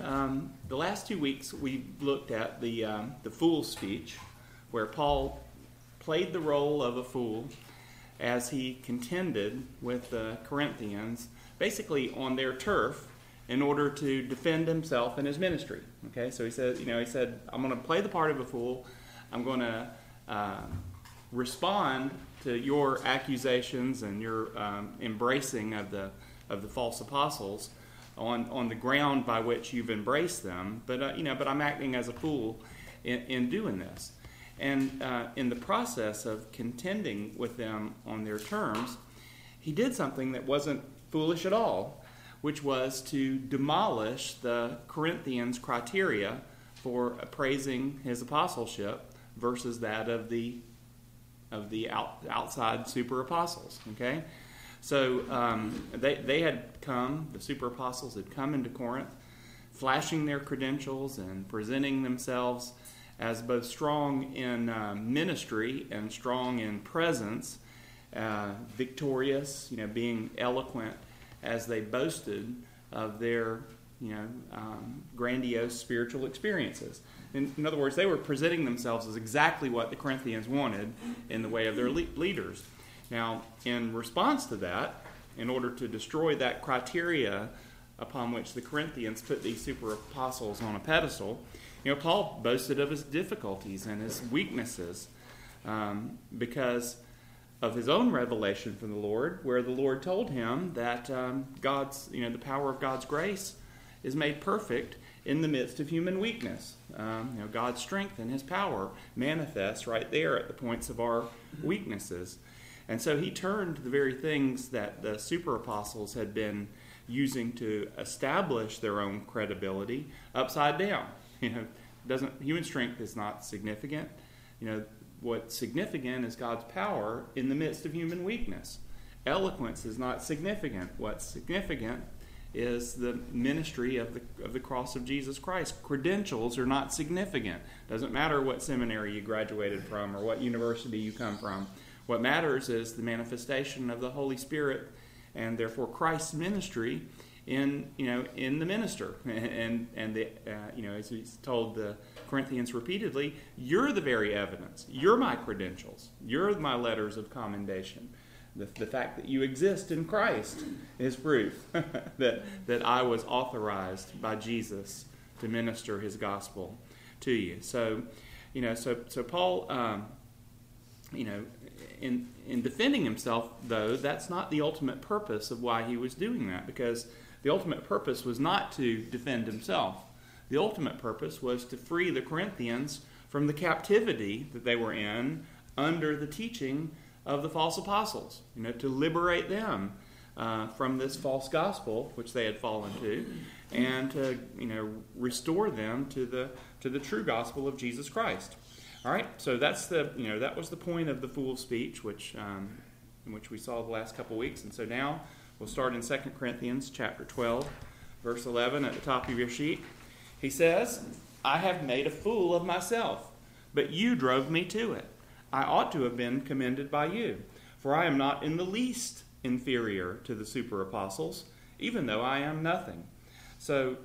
the last 2 weeks we looked at the fool's speech, where Paul played the role of a fool as he contended with the Corinthians, basically on their turf, in order to defend himself and his ministry. Okay, so he said, I'm going to play the part of a fool. I'm going to respond to your accusations and your embracing of the false apostles on the ground by which you've embraced them. But I'm acting as a fool in doing this. And in the process of contending with them on their terms, he did something that wasn't foolish at all, which was to demolish the Corinthians' criteria for appraising his apostleship versus that of the outside super apostles. Okay, so they had come, the super apostles had come into Corinth, flashing their credentials and presenting themselves as both strong in ministry and strong in presence, victorious, being eloquent as they boasted of their, grandiose spiritual experiences. In other words, they were presenting themselves as exactly what the Corinthians wanted in the way of their leaders. Now, in response to that, in order to destroy that criteria upon which the Corinthians put these super apostles on a pedestal, Paul boasted of his difficulties and his weaknesses because of his own revelation from the Lord, where the Lord told him that the power of God's grace is made perfect in the midst of human weakness. God's strength and his power manifest right there at the points of our weaknesses. And so he turned the very things that the super apostles had been using to establish their own credibility upside down. Human strength is not significant. What's significant is God's power in the midst of human weakness. Eloquence is not significant. What's significant is the ministry of the cross of Jesus Christ. Credentials are not significant. Doesn't matter what seminary you graduated from or what university you come from. What matters is the manifestation of the Holy Spirit and therefore Christ's ministry in the minister. And as he's told the Corinthians repeatedly, you're the very evidence. You're my credentials. You're my letters of commendation. The fact that you exist in Christ is proof that I was authorized by Jesus to minister his gospel to you. So Paul, in defending himself, though, that's not the ultimate purpose of why he was doing that, because the ultimate purpose was not to defend himself. The ultimate purpose was to free the Corinthians from the captivity that they were in under the teaching of the false apostles, to liberate them from this false gospel which they had fallen to, and to restore them to the true gospel of Jesus Christ. All right, so that's that was the point of the fool's speech, which we saw the last couple weeks, and so now we'll start in 2 Corinthians chapter 12, verse 11 at the top of your sheet. He says, "I have made a fool of myself, but you drove me to it. I ought to have been commended by you, for I am not in the least inferior to the super apostles, even though I am nothing." So,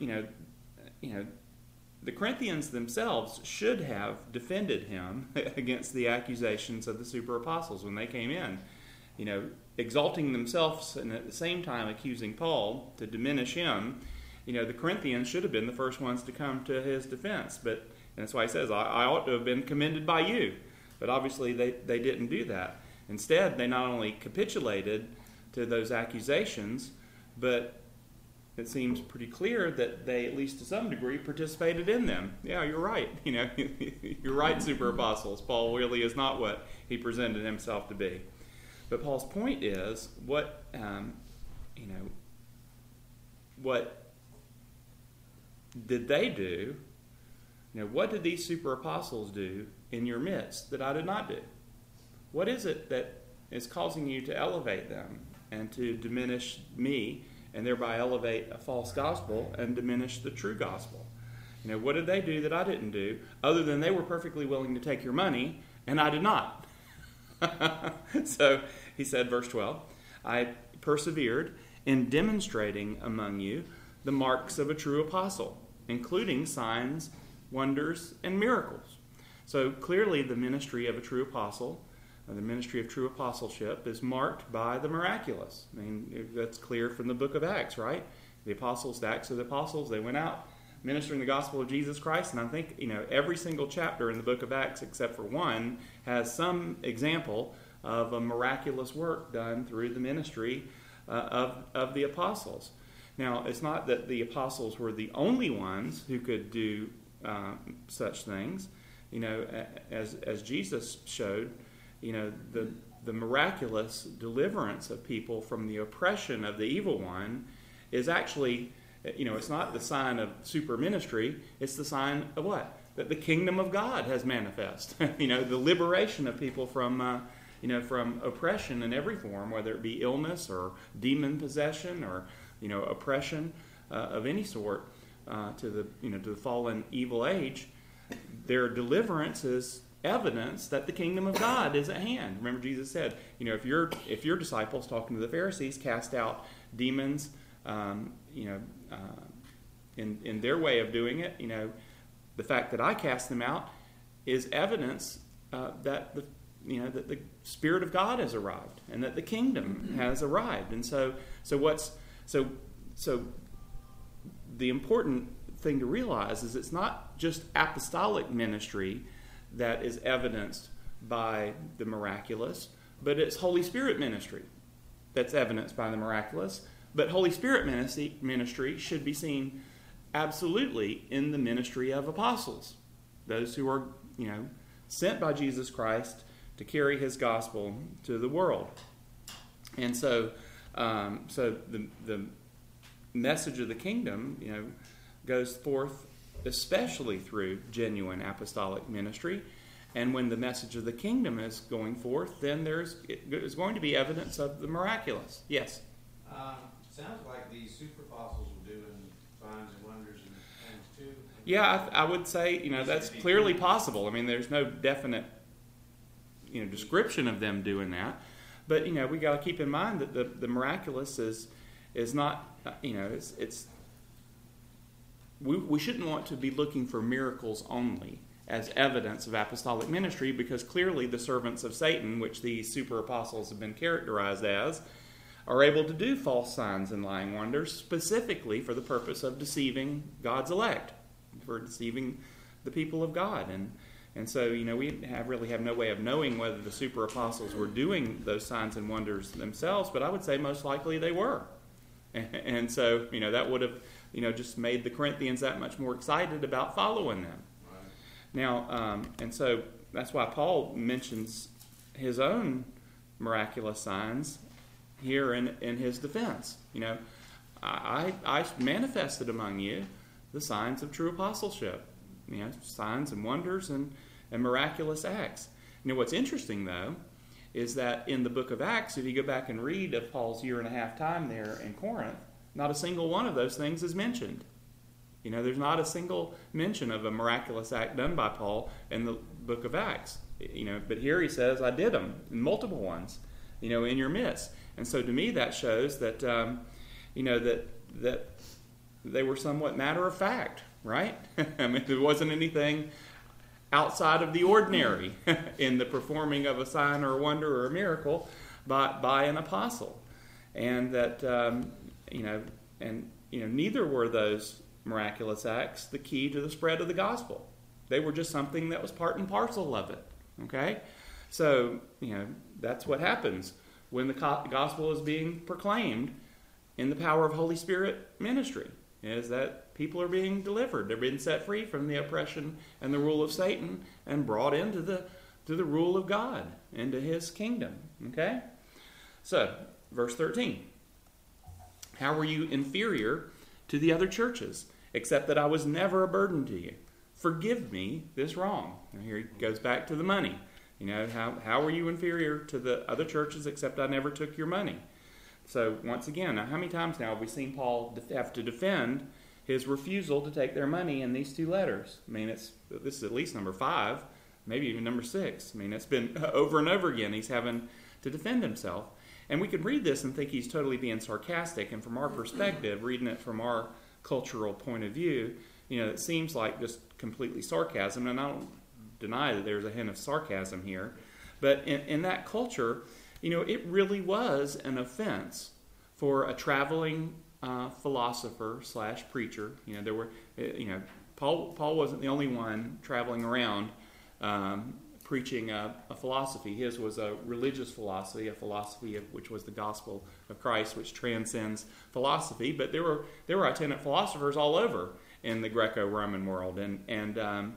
the Corinthians themselves should have defended him against the accusations of the super apostles when they came in, exalting themselves and at the same time accusing Paul to diminish him. The Corinthians should have been the first ones to come to his defense, and that's why he says, I ought to have been commended by you. But obviously they didn't do that. Instead, they not only capitulated to those accusations, but it seems pretty clear that they, at least to some degree, participated in them. Yeah, you're right. You're right, super apostles. Paul really is not what he presented himself to be. But Paul's point is, what did they do? What did these super apostles do in your midst that I did not do? What is it that is causing you to elevate them and to diminish me, and thereby elevate a false gospel and diminish the true gospel? What did they do that I didn't do, other than they were perfectly willing to take your money and I did not? So he said, verse 12, "I persevered in demonstrating among you the marks of a true apostle. including signs, wonders, and miracles. So clearly the ministry of a true apostle, the ministry of true apostleship, is marked by the miraculous. I mean, that's clear from the book of Acts, right? The apostles, the Acts of the Apostles, they went out ministering the gospel of Jesus Christ, and I think, every single chapter in the book of Acts, except for one, has some example of a miraculous work done through the ministry of the apostles. Now, it's not that the apostles were the only ones who could do such things. As Jesus showed, the miraculous deliverance of people from the oppression of the evil one is actually, it's not the sign of super ministry. It's the sign of what? That the kingdom of God has manifest. The liberation of people from oppression in every form, whether it be illness or demon possession or, oppression of any sort to the fallen evil age. Their deliverance is evidence that the kingdom of God is at hand. Remember, Jesus said, if your disciples, talking to the Pharisees, cast out demons, in their way of doing it, the fact that I cast them out is evidence that the Spirit of God has arrived and that the kingdom has arrived. And so the important thing to realize is it's not just apostolic ministry that is evidenced by the miraculous, but it's Holy Spirit ministry that's evidenced by the miraculous. But Holy Spirit ministry should be seen absolutely in the ministry of apostles, those who are, sent by Jesus Christ to carry His gospel to the world. And so the message of the kingdom, goes forth especially through genuine apostolic ministry. And when the message of the kingdom is going forth, then there's going to be evidence of the miraculous. Yes? Sounds like these super apostles were doing signs and wonders and things too. Yeah, I would say, that's clearly possible. I mean, there's no definite, description of them doing that. But, we got to keep in mind that the miraculous is not, we shouldn't want to be looking for miracles only as evidence of apostolic ministry, because clearly the servants of Satan, which these super apostles have been characterized as, are able to do false signs and lying wonders specifically for the purpose of deceiving God's elect, for deceiving the people of God. And so, we really have no way of knowing whether the super apostles were doing those signs and wonders themselves, but I would say most likely they were. And so, that would have, just made the Corinthians that much more excited about following them. Right. Now, and so that's why Paul mentions his own miraculous signs here in his defense. I manifested among you the signs of true apostleship, signs and wonders and miraculous acts. What's interesting, though, is that in the book of Acts, if you go back and read of Paul's 1.5 time there in Corinth, not a single one of those things is mentioned. There's not a single mention of a miraculous act done by Paul in the book of Acts. But here he says, I did them, multiple ones, in your midst. And so to me that shows that, that they were somewhat matter of fact, right? I mean, there wasn't anything outside of the ordinary in the performing of a sign or a wonder or a miracle by an apostle. And that, neither were those miraculous acts the key to the spread of the gospel. They were just something that was part and parcel of it. Okay? So, that's what happens when the gospel is being proclaimed in the power of Holy Spirit ministry, is that people are being delivered. They're being set free from the oppression and the rule of Satan and brought into the rule of God, into His kingdom. Okay? So, verse 13. How were you inferior to the other churches, except that I was never a burden to you? Forgive me this wrong. And here he goes back to the money. How were you inferior to the other churches, except I never took your money? So once again, how many times now have we seen Paul have to defend his refusal to take their money in these 2 letters? I mean, this is at least number 5, maybe even number 6. I mean, it's been over and over again he's having to defend himself. And we could read this and think he's totally being sarcastic, and from our perspective, reading it from our cultural point of view, it seems like just completely sarcasm, and I don't deny that there's a hint of sarcasm here, but in that culture, it really was an offense for a traveling philosopher / preacher. There were, Paul wasn't the only one traveling around preaching a philosophy. His was a religious philosophy, a philosophy which was the gospel of Christ, which transcends philosophy. But there were itinerant philosophers all over in the Greco-Roman world, and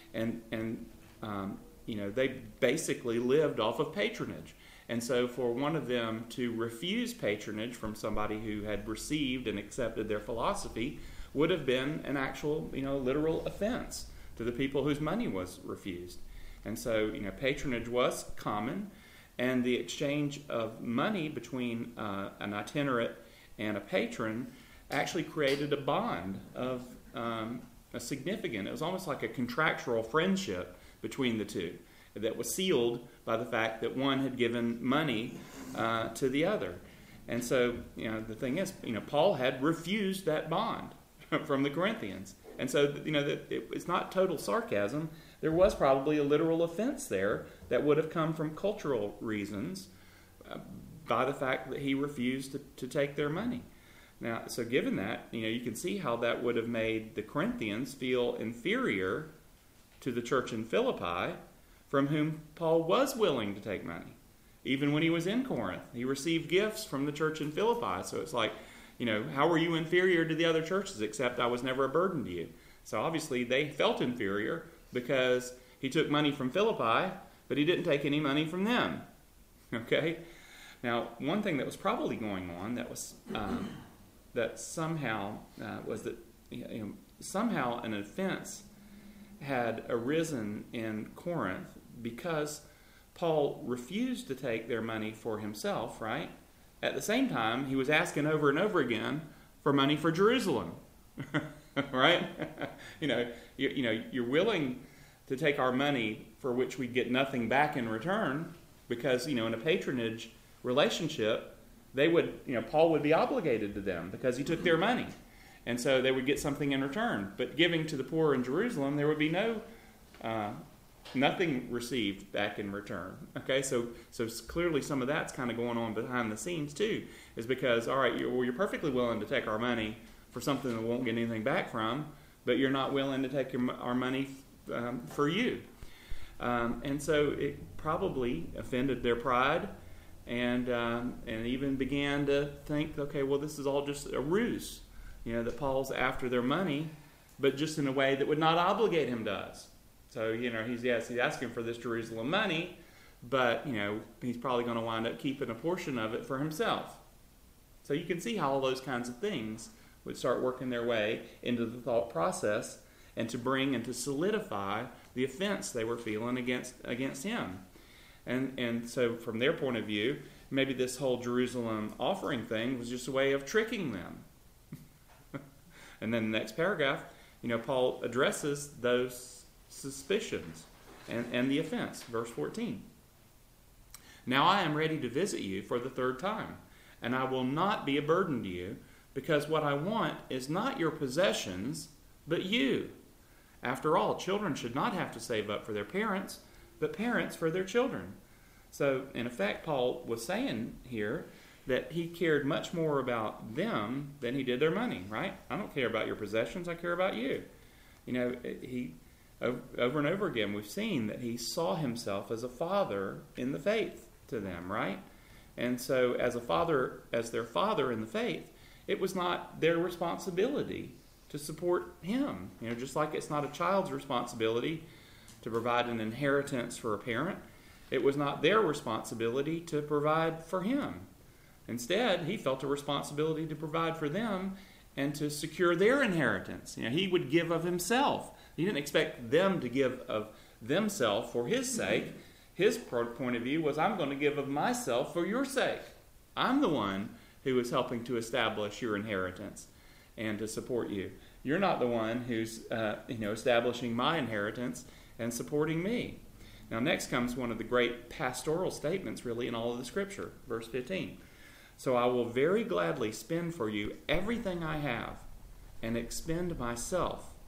they basically lived off of patronage. And so for one of them to refuse patronage from somebody who had received and accepted their philosophy would have been an actual, literal offense to the people whose money was refused. And so, patronage was common, and the exchange of money between an itinerant and a patron actually created a bond of a significant, it was almost like a contractual friendship between the two that was sealed by the fact that one had given money to the other. And so, the thing is, Paul had refused that bond from the Corinthians. And so, it's not total sarcasm. There was probably a literal offense there that would have come from cultural reasons by the fact that he refused to take their money. Now, so given that, you can see how that would have made the Corinthians feel inferior to the church in Philippi, from whom Paul was willing to take money. Even when he was in Corinth, he received gifts from the church in Philippi. So it's like, how were you inferior to the other churches, except I was never a burden to you? So obviously they felt inferior because he took money from Philippi, but he didn't take any money from them. Okay? Now, one thing that was probably going on that was that somehow was that somehow an offense had arisen in Corinth because Paul refused to take their money for himself, right? At the same time, he was asking over and over again for money for Jerusalem, right? You're willing to take our money for which we get nothing back in return because, in a patronage relationship, Paul would be obligated to them because he took their money. And so they would get something in return. But giving to the poor in Jerusalem, there would be nothing received back in return. Okay, so clearly some of that's kind of going on behind the scenes too, is because, all right, you're perfectly willing to take our money for something that we won't get anything back from, but you're not willing to take our money for you. And so it probably offended their pride, and even began to think, okay, well, this is all just a ruse. That Paul's after their money, but just in a way that would not obligate him to us. So, he's asking for this Jerusalem money, but, he's probably going to wind up keeping a portion of it for himself. So you can see how all those kinds of things would start working their way into the thought process and to bring and to solidify the offense they were feeling against him. And so from their point of view, maybe this whole Jerusalem offering thing was just a way of tricking them. And then the next paragraph, Paul addresses those suspicions and the offense. Verse 14. Now I am ready to visit you for the third time, and I will not be a burden to you, because what I want is not your possessions, but you. After all, children should not have to save up for their parents, but parents for their children. So, in effect, Paul was saying here that he cared much more about them than he did their money, right? I don't care about your possessions, I care about you. He over and over again we've seen that he saw himself as a father in the faith to them, right? And so as their father in the faith, it was not their responsibility to support him. Just like it's not a child's responsibility to provide an inheritance for a parent, it was not their responsibility to provide for him. Instead, he felt a responsibility to provide for them and to secure their inheritance. He would give of himself. He didn't expect them to give of themselves for his sake. His point of view was, I'm going to give of myself for your sake. I'm the one who is helping to establish your inheritance and to support you. You're not the one who's establishing my inheritance and supporting me. Now, next comes one of the great pastoral statements, really, in all of the Scripture. Verse 15. So I will very gladly spend for you everything I have and expend myself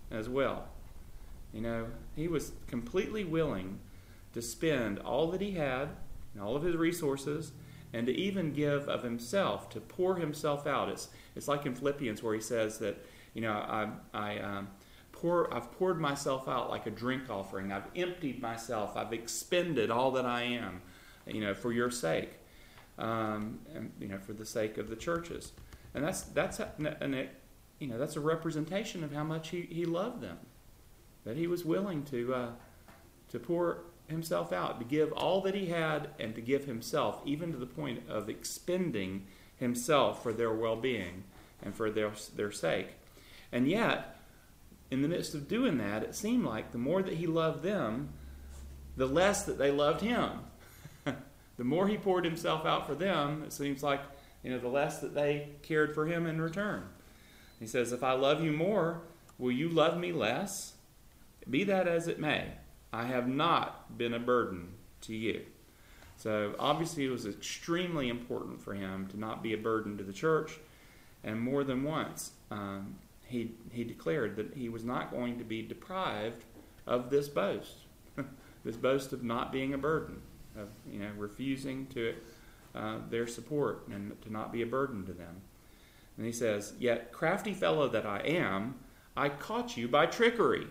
as well. He was completely willing to spend all that he had and all of his resources, and to even give of himself, to pour himself out. It's like in Philippians where he says that, I've poured myself out like a drink offering. I've emptied myself. I've expended all that I am, for your sake, and for the sake of the churches. And that's a representation of how much he loved them. That he was willing to pour himself out, to give all that he had, and to give himself, even to the point of expending himself for their well-being and for their sake. And yet, in the midst of doing that, it seemed like the more that he loved them, the less that they loved him. The more he poured himself out for them, it seems like, the less that they cared for him in return. He says, if I love you more, will you love me less? Be that as it may, I have not been a burden to you. So obviously it was extremely important for him to not be a burden to the church. And more than once, he declared that he was not going to be deprived of this boast. This boast of not being a burden, of refusing to their support and to not be a burden to them. And he says, yet crafty fellow that I am, I caught you by trickery.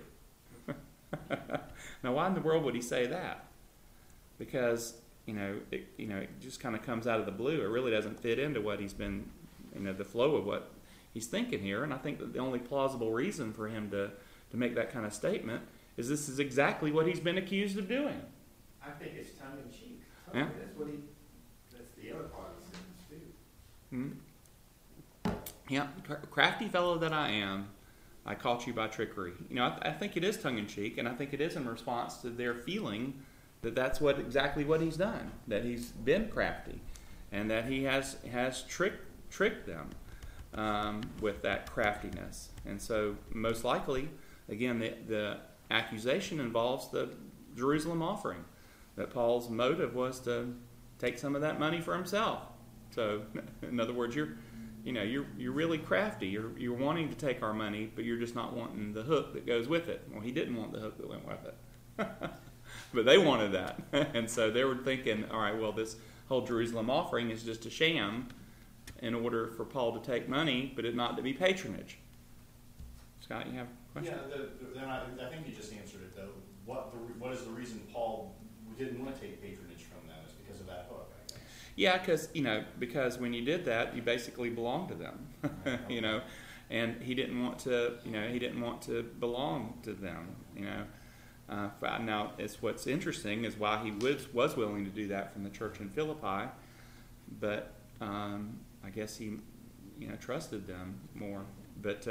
Now, why in the world would he say that? Because, it just kind of comes out of the blue. It really doesn't fit into what he's been, the flow of what he's thinking here. And I think that the only plausible reason for him to make that kind of statement is this is exactly what he's been accused of doing. I think it's tongue in cheek. Yeah. That's the other part of the sentence too. Mm-hmm. Yeah, crafty fellow that I am, I caught you by trickery. I think it is tongue-in-cheek, and I think it is in response to their feeling that that's exactly what he's done, that he's been crafty, and that he has tricked them with that craftiness. And so, most likely, again, the accusation involves the Jerusalem offering, that Paul's motive was to take some of that money for himself. So, in other words, you're really crafty. You're wanting to take our money, but you're just not wanting the hook that goes with it. Well, he didn't want the hook that went with it. But they wanted that. And so they were thinking, all right, well, this whole Jerusalem offering is just a sham in order for Paul to take money, but it not to be patronage. Scott, you have a question? Yeah, I think you just answered it, though. What is the reason Paul didn't want to take patronage from them? It's because of that hook, I guess. Yeah, because when you did that, you basically belonged to them, and he didn't want to belong to them, Now, what's interesting is why he was willing to do that from the church in Philippi, but I guess he, trusted them more. But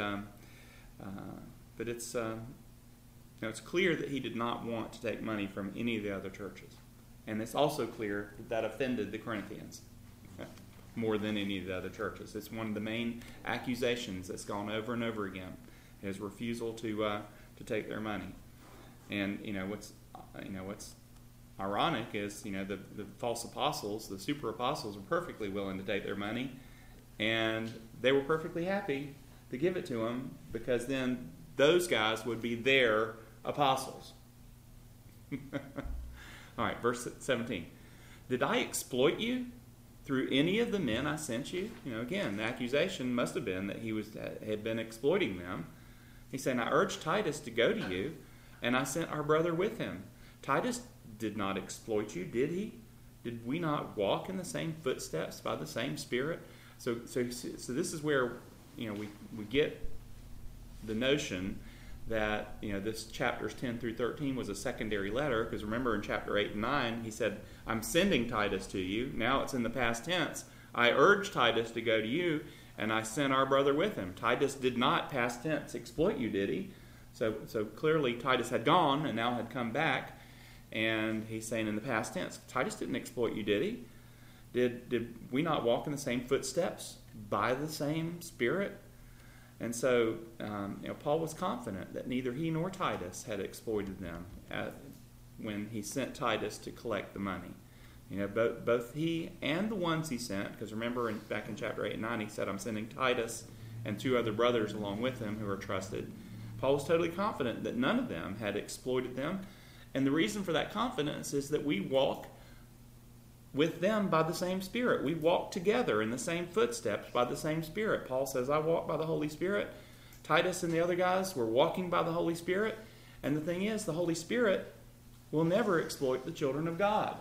it's it's clear that he did not want to take money from any of the other churches. And it's also clear that offended the Corinthians more than any of the other churches. It's one of the main accusations that's gone over and over again, his refusal to take their money. And what's ironic is the false apostles, the super apostles, were perfectly willing to take their money, and they were perfectly happy to give it to them because then those guys would be their apostles. All right, verse 17. Did I exploit you through any of the men I sent you? Again, the accusation must have been that he had been exploiting them. He's saying, I urged Titus to go to you, and I sent our brother with him. Titus did not exploit you, did he? Did we not walk in the same footsteps by the same Spirit? So this is where we get the notion that this chapters 10 through 13 was a secondary letter, because remember in chapter 8 and 9 he said, I'm sending Titus to you. Now it's in the past tense. I urged Titus to go to you, and I sent our brother with him. Titus did not, past tense, exploit you, did he? So clearly Titus had gone and now had come back, and he's saying in the past tense, Titus didn't exploit you, did he? Did we not walk in the same footsteps by the same Spirit? And so, Paul was confident that neither he nor Titus had exploited them when he sent Titus to collect the money. Both he and the ones he sent, because remember back in chapter 8 and 9 he said, I'm sending Titus and 2 other brothers along with him who are trusted. Paul was totally confident that none of them had exploited them. And the reason for that confidence is that we walk with them by the same Spirit. We walk together in the same footsteps by the same Spirit. Paul says, I walk by the Holy Spirit. Titus and the other guys were walking by the Holy Spirit. And the thing is, the Holy Spirit will never exploit the children of God.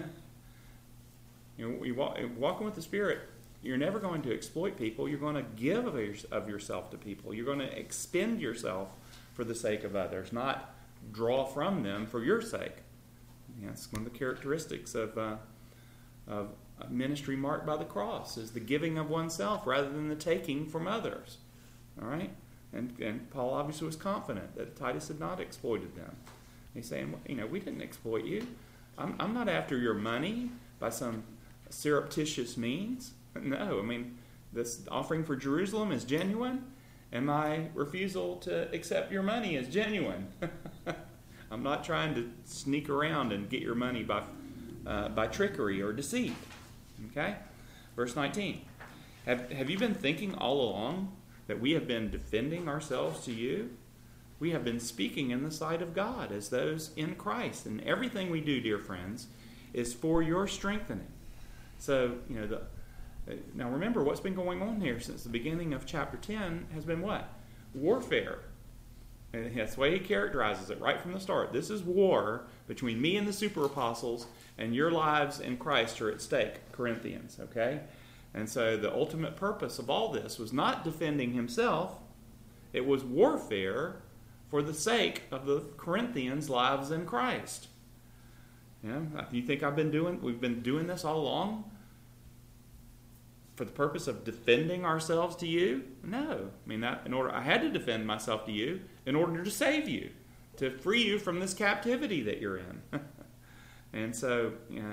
Walking with the Spirit, you're never going to exploit people. You're going to give of yourself to people. You're going to expend yourself for the sake of others, not draw from them for your sake. That's one of the characteristics of ministry marked by the cross, is the giving of oneself rather than the taking from others. All right? And Paul obviously was confident that Titus had not exploited them. He's saying, we didn't exploit you. I'm not after your money by some surreptitious means. No, this offering for Jerusalem is genuine, and my refusal to accept your money is genuine. I'm not trying to sneak around and get your money by trickery or deceit. Okay? Verse 19. Have you been thinking all along that we have been defending ourselves to you? We have been speaking in the sight of God as those in Christ. And everything we do, dear friends, is for your strengthening. So, now remember, what's been going on here since the beginning of chapter 10 has been what? Warfare. And that's the way he characterizes it right from the start. This is war between me and the super apostles, and your lives in Christ are at stake, Corinthians, okay? And so the ultimate purpose of all this was not defending himself. It was warfare for the sake of the Corinthians' lives in Christ. You think we've been doing this all along for the purpose of defending ourselves to you? No. I had to defend myself to you in order to save you, to free you from this captivity that you're in. And so,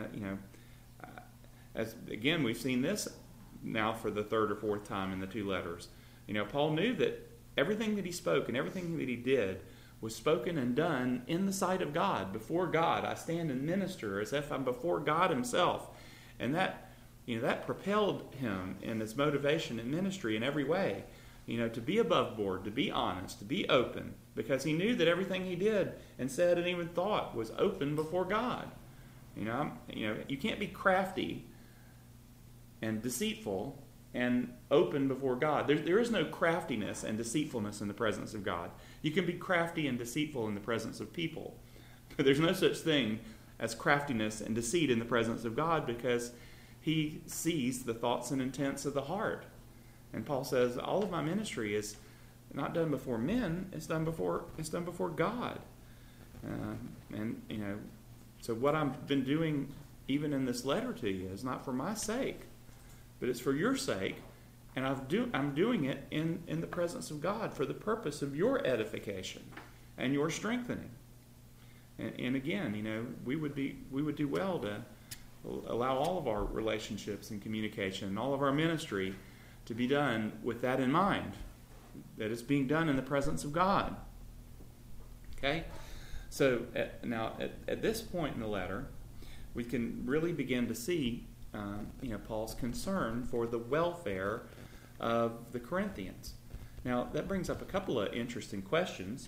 as again, we've seen this now for the third or fourth time in the two letters. Paul knew that everything that he spoke and everything that he did was spoken and done in the sight of God, before God. I stand and minister as if I'm before God himself. And that propelled him in his motivation in ministry in every way. To be above board, to be honest, to be open, because he knew that everything he did and said and even thought was open before God. You can't be crafty and deceitful and open before God. There is no craftiness and deceitfulness in the presence of God. You can be crafty and deceitful in the presence of people, but there's no such thing as craftiness and deceit in the presence of God, because he sees the thoughts and intents of the heart. And Paul says, all of my ministry is not done before men, it's done before God. So what I've been doing even in this letter to you is not for my sake, but it's for your sake. And I'm doing it in the presence of God for the purpose of your edification and your strengthening. And again, we would do well to allow all of our relationships and communication and all of our ministry to be done with that in mind, that it's being done in the presence of God. Okay? So at this point in the letter, we can really begin to see Paul's concern for the welfare of the Corinthians. Now, that brings up a couple of interesting questions.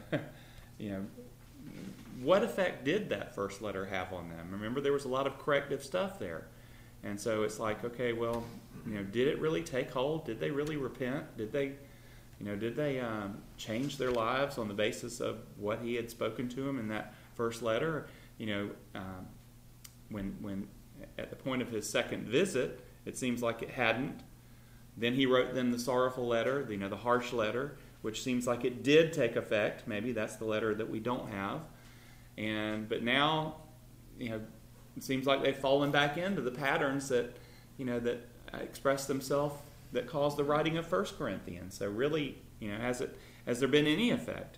What effect did that first letter have on them? Remember, there was a lot of corrective stuff there. And so it's like, okay, well, did it really take hold? Did they really repent? Did they change their lives on the basis of what he had spoken to them in that first letter? When at the point of his second visit, it seems like it hadn't. Then he wrote them the sorrowful letter, the harsh letter, which seems like it did take effect. Maybe that's the letter that we don't have. But now, it seems like they've fallen back into the patterns that express themselves, that caused the writing of 1 Corinthians. So really, has there been any effect?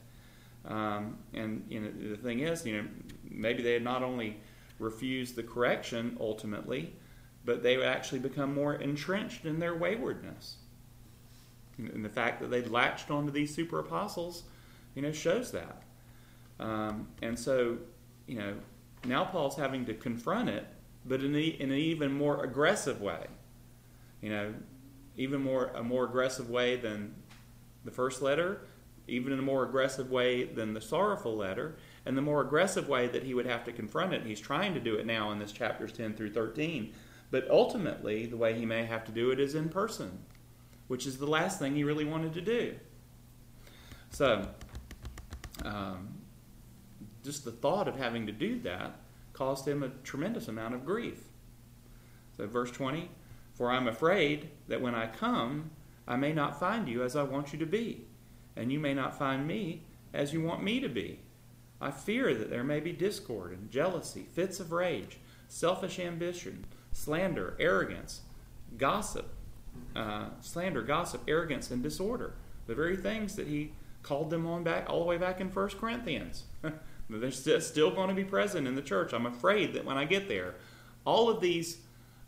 The thing is, maybe they had not only refused the correction ultimately, but they would actually become more entrenched in their waywardness. And the fact that they latched onto these super apostles, shows that. And so, now Paul's having to confront it, but in an even more aggressive way. A more aggressive way than the first letter. even in a more aggressive way than the sorrowful letter, and the more aggressive way that he would have to confront it. He's trying to do it now in this chapters 10 through 13. But ultimately, the way he may have to do it is in person, which is the last thing he really wanted to do. So, just the thought of having to do that caused him a tremendous amount of grief. So verse 20, "For I'm afraid that when I come, I may not find you as I want you to be, and you may not find me as you want me to be. I fear that there may be discord and jealousy, fits of rage, selfish ambition, slander, arrogance, gossip, arrogance, and disorder." The very things that he called them on back all the way back in 1 Corinthians. They're still going to be present in the church. I'm afraid that when I get there, all of these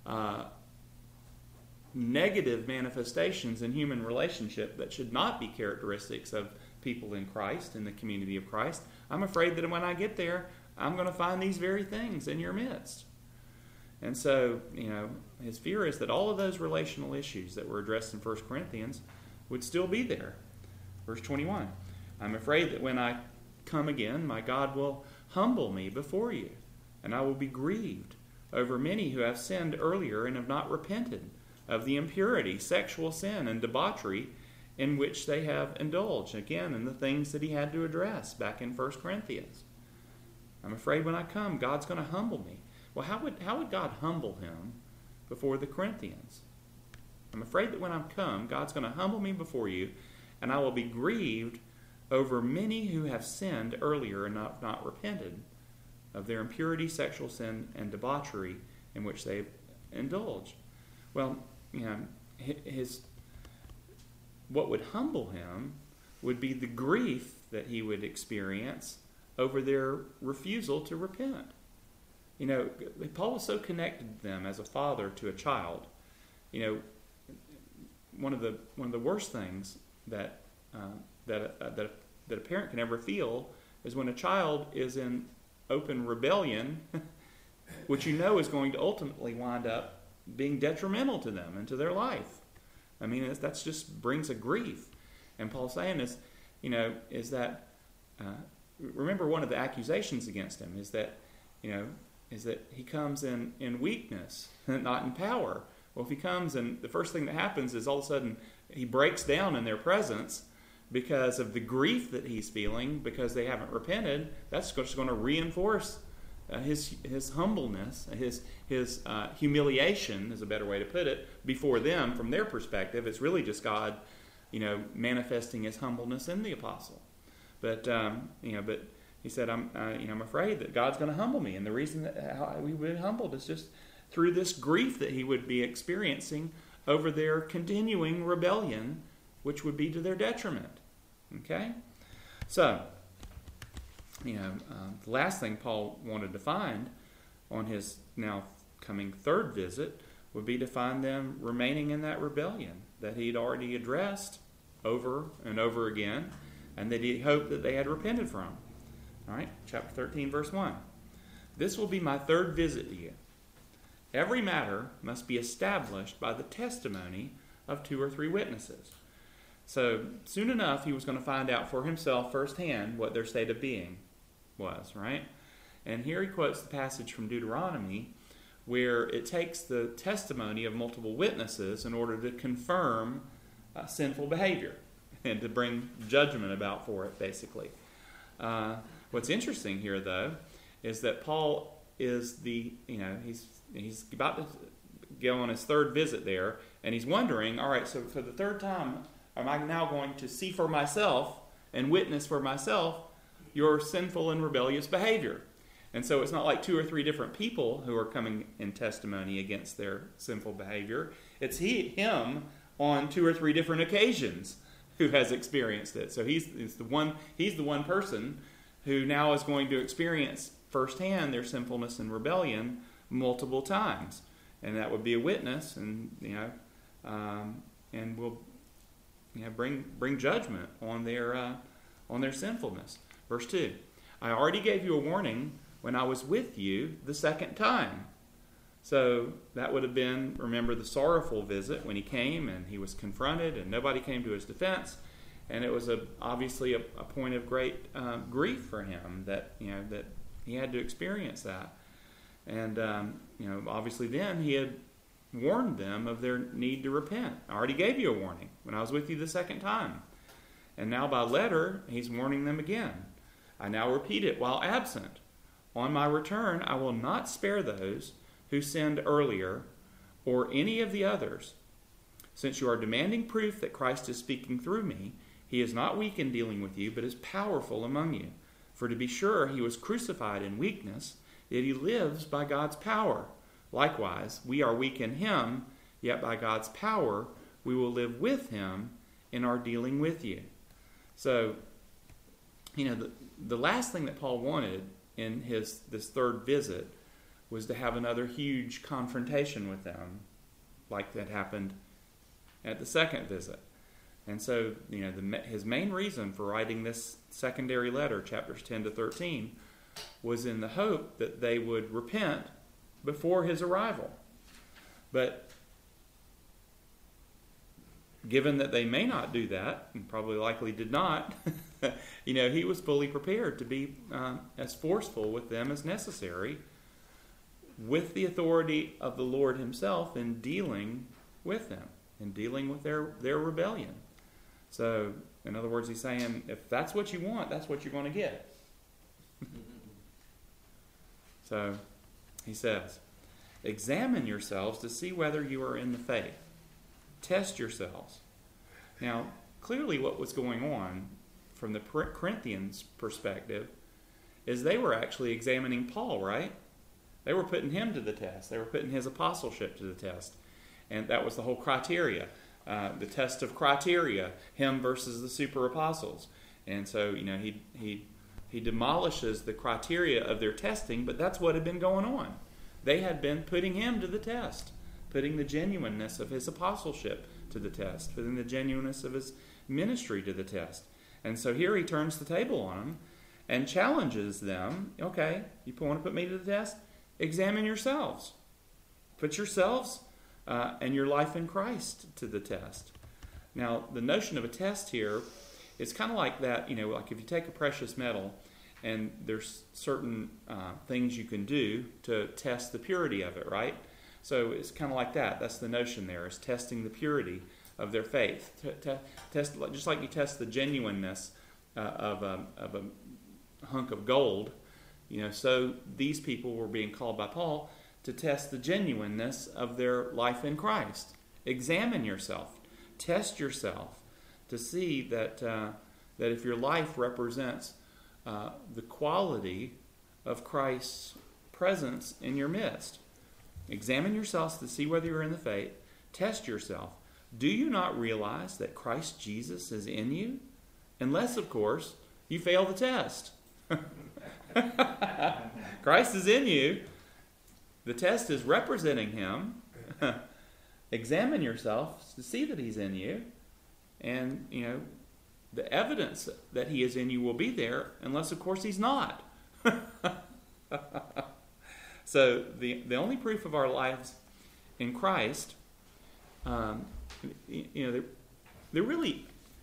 negative manifestations in human relationship that should not be characteristics of people in Christ, in the community of Christ, I'm afraid that when I get there, I'm going to find these very things in your midst. And so, his fear is that all of those relational issues that were addressed in 1 Corinthians would still be there. Verse 21, "I'm afraid that when I come again, my God will humble me before you, and I will be grieved over many who have sinned earlier and have not repented of the impurity, sexual sin, and debauchery in which they have indulged." Again, in the things that he had to address back in 1 Corinthians. "I'm afraid when I come, God's going to humble me." Well, how would God humble him before the Corinthians? "I'm afraid that when I come, God's going to humble me before you, and I will be grieved over many who have sinned earlier and not repented of their impurity, sexual sin, and debauchery in which they've indulged." Well, what would humble him would be the grief that he would experience over their refusal to repent. Paul was so connected to them as a father to a child. One of the worst things that a parent can ever feel is when a child is in open rebellion, which is going to ultimately wind up being detrimental to them and to their life. I mean, that just brings a grief. And Paul's saying is that remember, one of the accusations against him is that he comes in weakness, not in power. Well, if he comes and the first thing that happens is all of a sudden he breaks down in their presence because of the grief that he's feeling because they haven't repented, that's just going to reinforce his humbleness, his humiliation is a better way to put it, before them. From their perspective, it's really just God, manifesting his humbleness in the apostle. But he said, I'm afraid that God's going to humble me, and the reason that how we would be humbled is just through this grief that he would be experiencing over their continuing rebellion, which would be to their detriment. Okay, so. The last thing Paul wanted to find on his now coming third visit would be to find them remaining in that rebellion that he'd already addressed over and over again, and that he hoped that they had repented from. All right, chapter 13, verse 1. "This will be my third visit to you. Every matter must be established by the testimony of 2 or 3 witnesses." So soon enough, he was going to find out for himself firsthand what their state of being was, right? And here he quotes the passage from Deuteronomy where it takes the testimony of multiple witnesses in order to confirm sinful behavior and to bring judgment about for it, basically. What's interesting here, though, is that Paul is he's about to go on his third visit there, and he's wondering, all right, so for the third time, am I now going to see for myself and witness for myself your sinful and rebellious behavior? And so it's not like 2 or 3 different people who are coming in testimony against their sinful behavior. It's him on 2 or 3 different occasions who has experienced it. So he's the one person who now is going to experience firsthand their sinfulness and rebellion multiple times, and that would be a witness, and will bring judgment on their sinfulness. Verse 2, "I already gave you a warning when I was with you the second time." So that would have been, remember, the sorrowful visit when he came and he was confronted and nobody came to his defense. And it was obviously a point of great grief for him that he had to experience that. And obviously then he had warned them of their need to repent. I already gave you a warning when I was with you the second time. And now by letter, he's warning them again. I now repeat it while absent. On my return, I will not spare those who sinned earlier or any of the others. Since you are demanding proof that Christ is speaking through me, he is not weak in dealing with you, but is powerful among you. For to be sure, he was crucified in weakness, yet he lives by God's power. Likewise, we are weak in him, yet by God's power we will live with him in our dealing with you. So, the last thing that Paul wanted in this third visit was to have another huge confrontation with them, like that happened at the second visit. And so, his main reason for writing this secondary letter, chapters 10 to 13, was in the hope that they would repent before his arrival. But given that they may not do that, and probably likely did not, he was fully prepared to be as forceful with them as necessary, with the authority of the Lord himself in dealing with them, in dealing with their rebellion. So, in other words, he's saying, if that's what you want, that's what you're going to get. So, he says, examine yourselves to see whether you are in the faith. Test yourselves. Now, clearly what was going on from the Corinthians' perspective is they were actually examining Paul, right? They were putting him to the test. They were putting his apostleship to the test. And that was the whole criteria. The test of criteria, him versus the super apostles. And so, he demolishes the criteria of their testing, but that's what had been going on. They had been putting him to the test, putting the genuineness of his apostleship to the test, putting the genuineness of his ministry to the test. And so here he turns the table on them and challenges them. Okay, you want to put me to the test? Examine yourselves. Put yourselves and your life in Christ to the test. Now, the notion of a test here is kind of like that, like if you take a precious metal and there's certain things you can do to test the purity of it, right? So it's kind of like that. That's the notion there, is testing the purity of their faith. Test, just like you test the genuineness of a hunk of gold, so these people were being called by Paul to test the genuineness of their life in Christ. Examine yourself. Test yourself to see that if your life represents the quality of Christ's presence in your midst. Examine yourselves to see whether you're in the faith. Test yourself. Do you not realize that Christ Jesus is in you? Unless, of course, you fail the test. Christ is in you. The test is representing him. Examine yourself to see that he's in you. And, the evidence that he is in you will be there, unless, of course, he's not. So the only proof of our lives in Christ, they're really...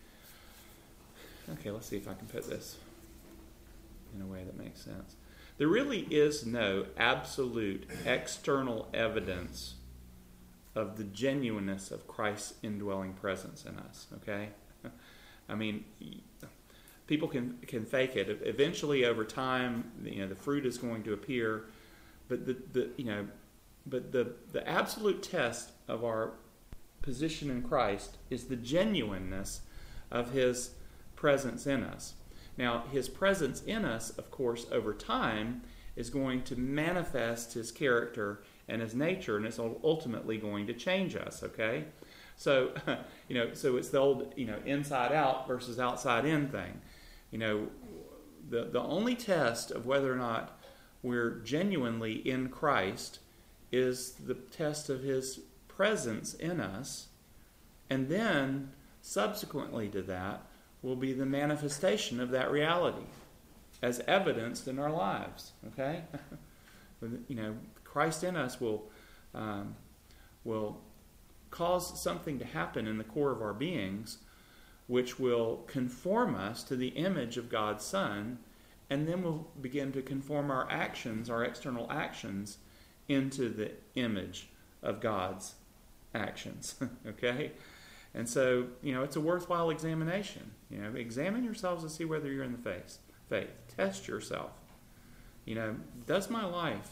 Okay, let's see if I can put this in a way that makes sense. There really is no absolute external evidence of the genuineness of Christ's indwelling presence in us, okay? I mean, people can fake it. Eventually, over time, the fruit is going to appear. But the absolute test of our position in Christ is the genuineness of his presence in us. Now, his presence in us, of course, over time is going to manifest his character and his nature, and it's ultimately going to change us, okay? So, so it's the old, inside out versus outside in thing. The only test of whether or not we're genuinely in Christ is the test of his presence in us, and then subsequently to that will be the manifestation of that reality as evidenced in our lives. Okay, Christ in us will cause something to happen in the core of our beings which will conform us to the image of God's Son, and then we'll begin to conform our actions, our external actions, into the image of God's actions. Okay? And so, it's a worthwhile examination. Examine yourselves and see whether you're in the faith. Test yourself. Does my life,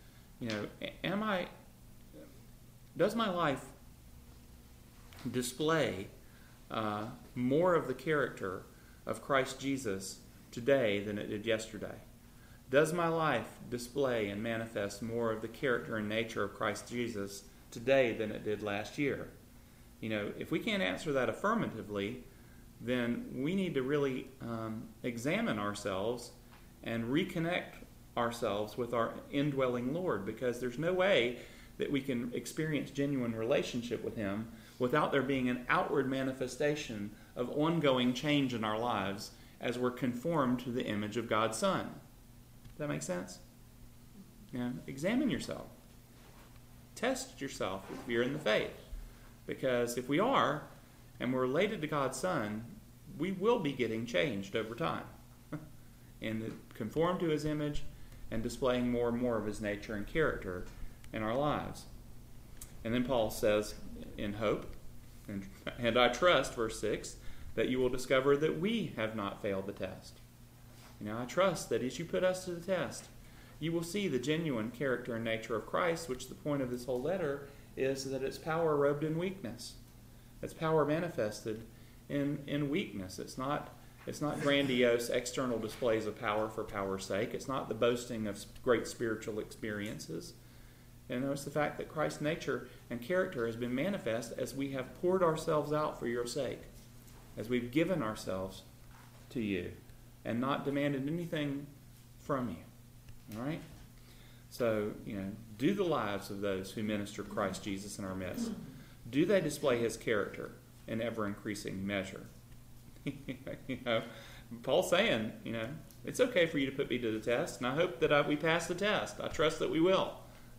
does my life display more of the character of Christ Jesus today than it did yesterday? Does my life display and manifest more of the character and nature of Christ Jesus today than it did last year? If we can't answer that affirmatively, then we need to really examine ourselves and reconnect ourselves with our indwelling Lord, because there's no way that we can experience genuine relationship with Him without there being an outward manifestation of ongoing change in our lives as we're conformed to the image of God's Son. Does that make sense? Examine yourself. Test yourself if you're in the faith. Because if we are, and we're related to God's Son, we will be getting changed over time and conform to His image and displaying more and more of His nature and character in our lives. And then Paul says, in hope, and I trust, verse 6, that you will discover that we have not failed the test. I trust that as you put us to the test, you will see the genuine character and nature of Christ, which the point of this whole letter is that it's power robed in weakness. It's power manifested in weakness. It's not grandiose external displays of power for power's sake. It's not the boasting of great spiritual experiences. And it's the fact that Christ's nature and character has been manifest as we have poured ourselves out for your sake, as we've given ourselves to you and not demanded anything from you. All right? So, do the lives of those who minister Christ Jesus in our midst, do they display His character in ever-increasing measure? Paul's saying, it's okay for you to put me to the test, and I hope that we pass the test. I trust that we will.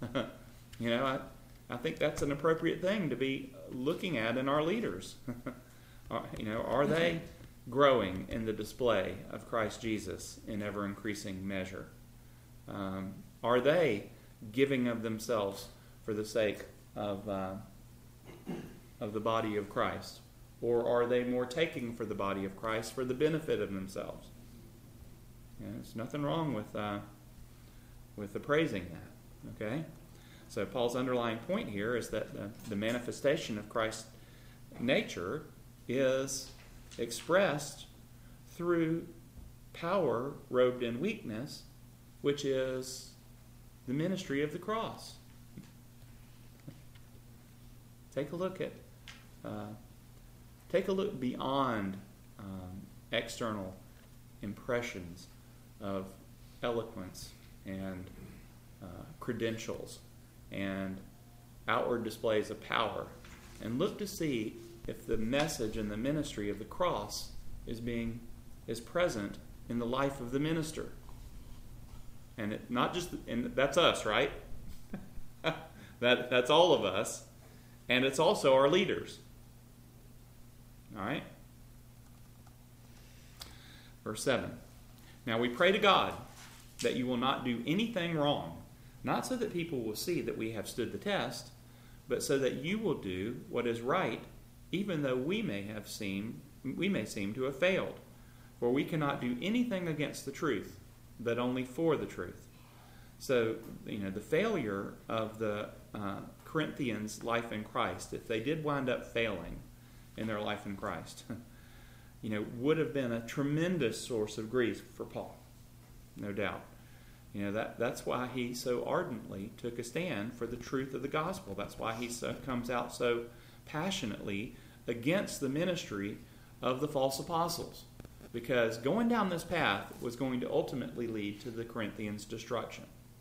I think that's an appropriate thing to be looking at in our leaders. Are they growing in the display of Christ Jesus in ever-increasing measure? Are they giving of themselves for the sake of the body of Christ? Or are they more taking for the body of Christ for the benefit of themselves? There's nothing wrong with appraising that. Okay? So Paul's underlying point here is that the manifestation of Christ's nature is expressed through power robed in weakness, which is the ministry of the cross. Take a look beyond external impressions of eloquence and credentials and outward displays of power, and look to see if the message and the ministry of the cross is present in the life of the minister. And that's us, right? That's all of us, and it's also our leaders. All right? Verse 7. Now we pray to God that you will not do anything wrong, not so that people will see that we have stood the test, but so that you will do what is right, even though we may seem to have failed. For we cannot do anything against the truth, but only for the truth. So, the failure of the Corinthians' life in Christ, if they did wind up failing in their life in Christ, would have been a tremendous source of grief for Paul, no doubt. That's why he so ardently took a stand for the truth of the gospel. That's why he comes out so passionately against the ministry of the false apostles. Because going down this path was going to ultimately lead to the Corinthians' destruction.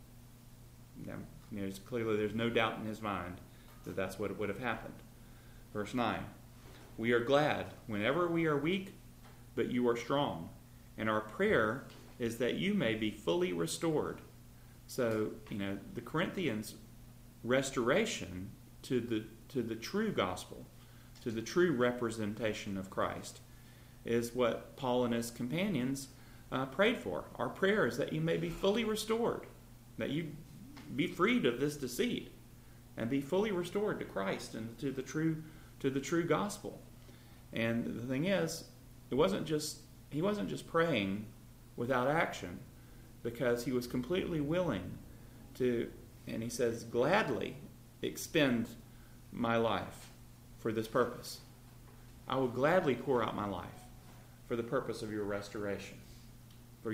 Clearly there's no doubt in his mind that that's what would have happened. Verse 9. We are glad whenever we are weak, but you are strong. And our prayer is that you may be fully restored. So, the Corinthians' restoration to the true gospel, to the true representation of Christ, is what Paul and his companions prayed for. Our prayer is that you may be fully restored, that you be freed of this deceit, and be fully restored to Christ and to the true gospel. And the thing is, he wasn't just praying without action, because he was completely willing to, and he says, gladly expend my life for this purpose. I will gladly pour out my life for the purpose of your restoration, for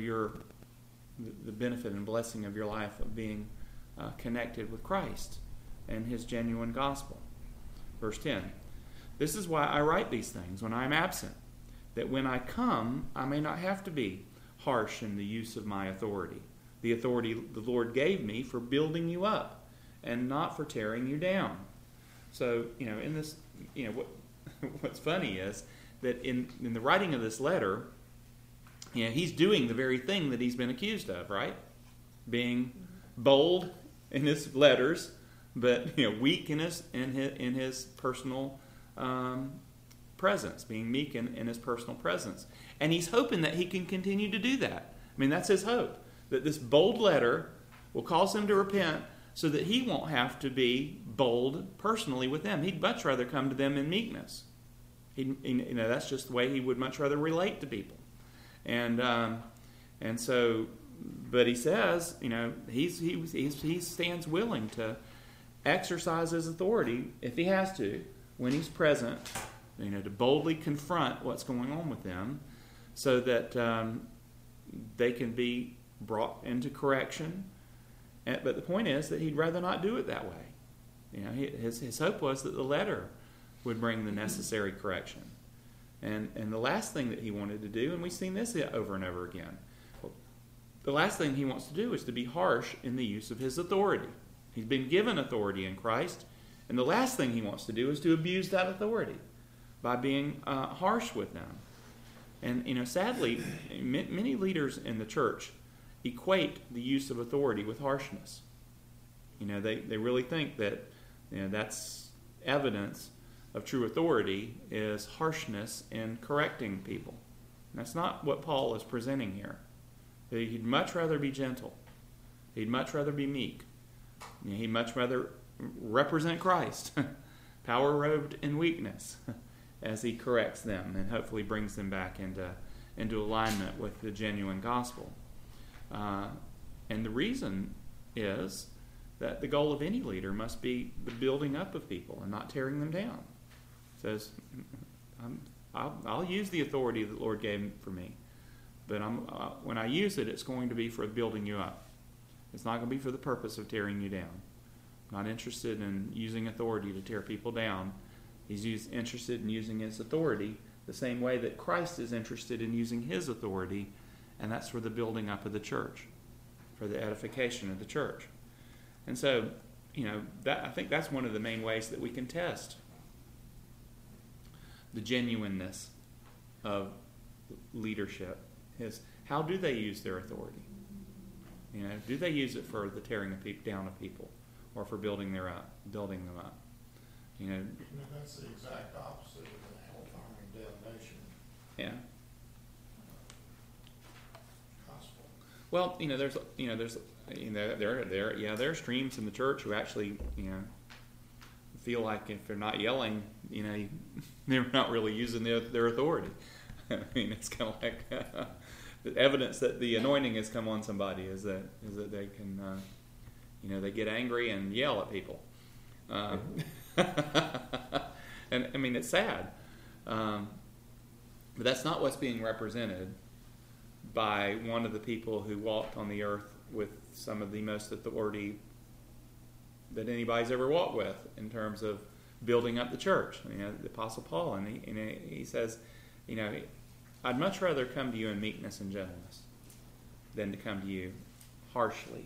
the benefit and blessing of your life of being connected with Christ and his genuine gospel. Verse 10, this is why I write these things when I am absent, that when I come I may not have to be harsh in the use of my authority, the authority the Lord gave me for building you up and not for tearing you down. So, in this, what's funny is that in the writing of this letter, he's doing the very thing that he's been accused of, right? Being bold in his letters, but weak in his personal presence, being meek in his personal presence. And he's hoping that he can continue to do that. I mean, that's his hope, that this bold letter will cause him to repent so that he won't have to be bold personally with them. He'd much rather come to them in meekness. That's just the way he would much rather relate to people. And so, but he says, he stands willing to exercise his authority if he has to, when he's present, to boldly confront what's going on with them, so that they can be brought into correction. But the point is that he'd rather not do it that way. His hope was that the letter would bring the necessary correction. And the last thing that he wanted to do, and we've seen this over and over again, the last thing he wants to do is to be harsh in the use of his authority. He's been given authority in Christ, and the last thing he wants to do is to abuse that authority by being harsh with them. And sadly, many leaders in the church equate the use of authority with harshness. They really think that that's evidence of true authority is harshness in correcting people. And that's not what Paul is presenting here. He'd much rather be gentle. He'd much rather be meek. He'd much rather represent Christ, power-robed in weakness, as he corrects them and hopefully brings them back into alignment with the genuine gospel. And the reason is that the goal of any leader must be the building up of people and not tearing them down. It says, I'll use the authority that the Lord gave for me, but when I use it, it's going to be for building you up. It's not going to be for the purpose of tearing you down. I'm not interested in using authority to tear people down. He's interested in using his authority the same way that Christ is interested in using his authority, and that's for the building up of the church, for the edification of the church. And so, I think that's one of the main ways that we can test the genuineness of leadership is, how do they use their authority? Do they use it for the tearing down of people, or for building them up? That's the exact opposite of the hellfire and damnation. Yeah. Gospel. Well, there are streams in the church who actually, feel like if they're not yelling, they're not really using their authority. I mean, it's kind of like the evidence that the anointing has come on somebody is that they can, they get angry and yell at people. And I mean, it's sad, but that's not what's being represented by one of the people who walked on the earth with some of the most authority that anybody's ever walked with in terms of building up the church. The Apostle Paul, and he says, I'd much rather come to you in meekness and gentleness than to come to you harshly.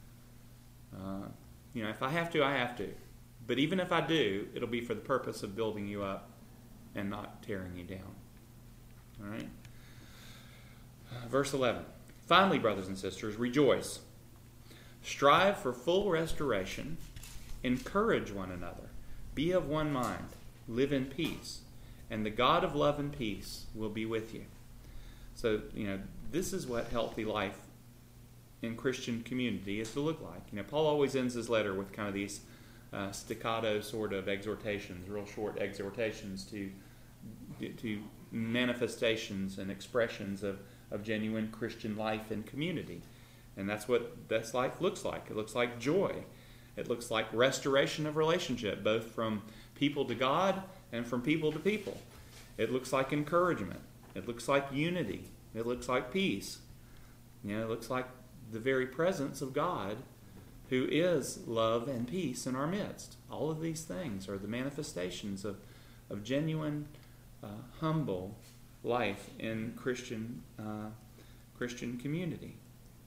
If I have to, I have to. But even if I do, it'll be for the purpose of building you up and not tearing you down. All right? Verse 11. Finally, brothers and sisters, rejoice. Strive for full restoration. Encourage one another. Be of one mind. Live in peace. and the God of love and peace will be with you. So, this is what healthy life in Christian community is to look like. Paul always ends his letter with kind of these staccato sort of exhortations, real short exhortations to manifestations and expressions of genuine Christian life and community. And that's what this life looks like. It looks like joy. It looks like restoration of relationship, both from people to God and from people to people. It looks like encouragement. It looks like unity. It looks like peace. It looks like the very presence of God, who is love and peace in our midst. All of these things are the manifestations of genuine, humble life in Christian community.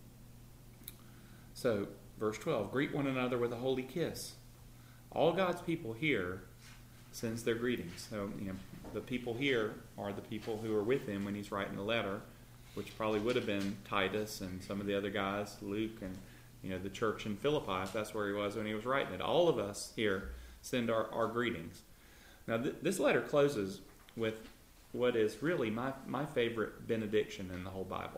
So, verse 12, greet one another with a holy kiss. All God's people here sends their greetings. So, the people here are the people who are with him when he's writing the letter, which probably would have been Titus and some of the other guys, Luke, and the church in Philippi, if that's where he was when he was writing it. All of us here send our greetings. Now, this letter closes with what is really my favorite benediction in the whole Bible.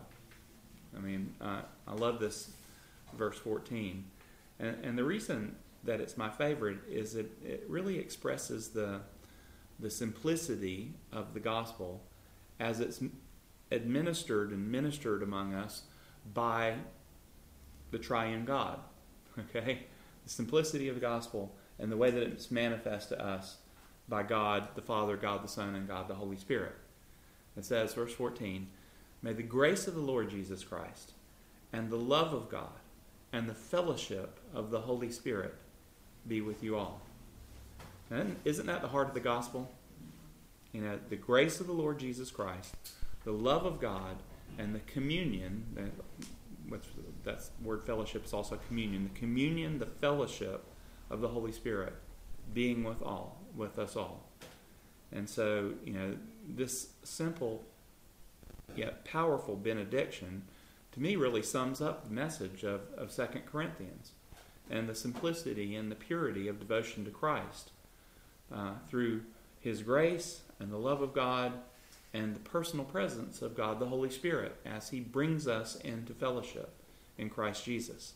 I love this verse 14. And the reason that it's my favorite is it really expresses the simplicity of the gospel as it's administered and ministered among us by the triune God. Okay? The simplicity of the gospel and the way that it's manifest to us by God the Father, God the Son, and God the Holy Spirit. It says, verse 14, may the grace of the Lord Jesus Christ and the love of God and the fellowship of the Holy Spirit be with you all. And isn't that the heart of the gospel? The grace of the Lord Jesus Christ, the love of God, and the communion, that word fellowship is also communion, the communion, the fellowship of the Holy Spirit being with us all. And so, this simple yet powerful benediction to me really sums up the message of 2 Corinthians and the simplicity and the purity of devotion to Christ through his grace and the love of God and the personal presence of God the Holy Spirit as he brings us into fellowship in Christ Jesus.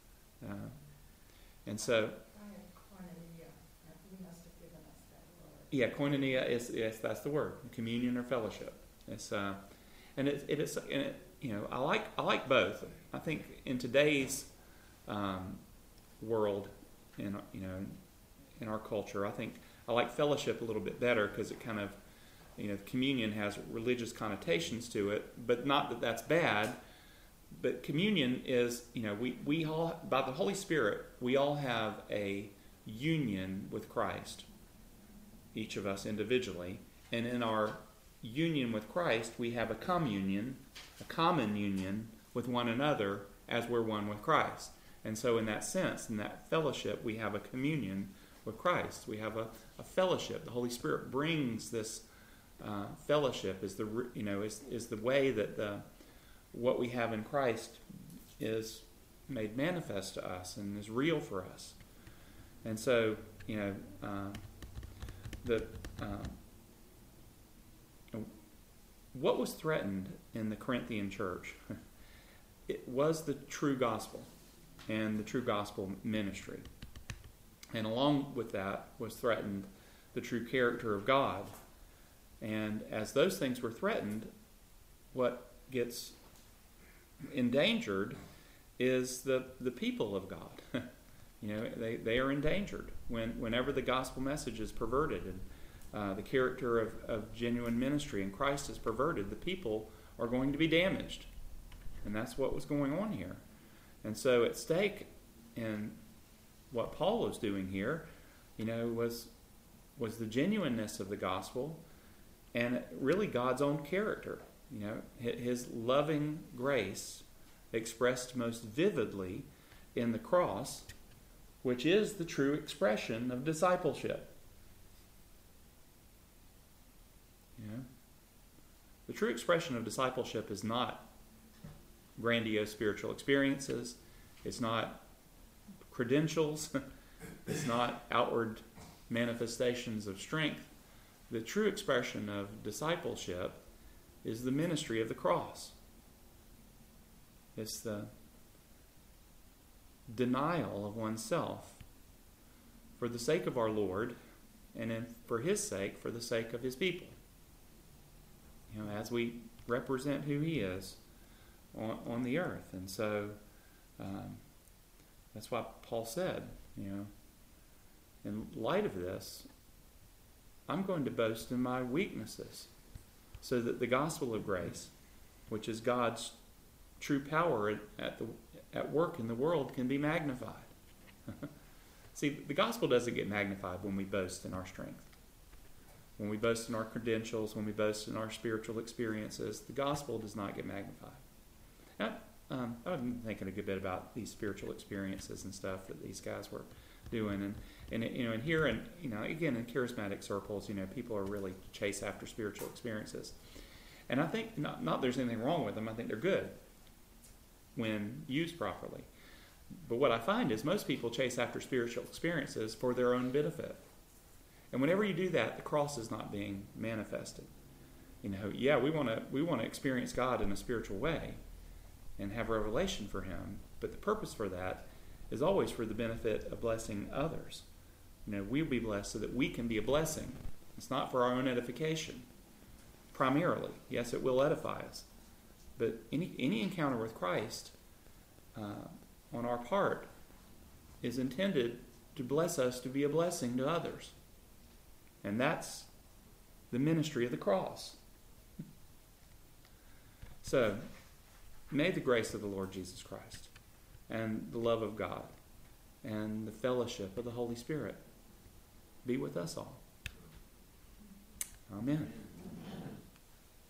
And so, yeah, koinonia is that's the word, communion or fellowship. It's I like both. I think in today's world, in our culture, I like fellowship a little bit better because it kind of, communion has religious connotations to it, but not that that's bad. But communion is, we all, by the Holy Spirit, we all have a union with Christ, each of us individually. And in our union with Christ, we have a communion, a common union with one another as we're one with Christ. And so in that sense, in that fellowship, we have a communion with Christ. We have a fellowship. The Holy Spirit brings this fellowship is the way that what we have in Christ is made manifest to us and is real for us. And so, what was threatened in the Corinthian church? It was the true gospel and the true gospel ministry. And along with that was threatened the true character of God. And as those things were threatened, what gets endangered is the people of God. They are endangered whenever the gospel message is perverted and the character of genuine ministry in Christ is perverted. The people are going to be damaged, and that's what was going on here. And so, at stake in what Paul was doing here, was the genuineness of the gospel and really God's own character. His loving grace expressed most vividly in the cross, which is the true expression of discipleship. The true expression of discipleship is not grandiose spiritual experiences. It's not credentials. It's not outward manifestations of strength. the true expression of discipleship is the ministry of the cross. It's the denial of oneself for the sake of our Lord, and then for His sake, for the sake of His people. You know, as we represent who He is on the earth. And so that's why Paul said, you know, in light of this, I'm going to boast in my weaknesses, so that the gospel of grace, which is God's true power at work in the world, can be magnified. See, the gospel doesn't get magnified when we boast in our strength, when we boast in our credentials, when we boast in our spiritual experiences. The gospel does not get magnified. Now, I've been thinking a good bit about these spiritual experiences and stuff that these guys were doing, and you know, and here, and you know, again, in charismatic circles, you know, people are really chase after spiritual experiences, and I think not there's anything wrong with them. I think they're good when used properly. But what I find is most people chase after spiritual experiences for their own benefit, and whenever you do that, the cross is not being manifested. You know, yeah, we want to experience God in a spiritual way and have revelation for Him, but the purpose for that is always for the benefit of blessing others. You know, we'll be blessed so that we can be a blessing. It's not for our own edification, primarily. Yes, it will edify us, but any encounter with Christ on our part is intended to bless us, to be a blessing to others. And that's the ministry of the cross. So, may the grace of the Lord Jesus Christ and the love of God and the fellowship of the Holy Spirit be with us all. Amen.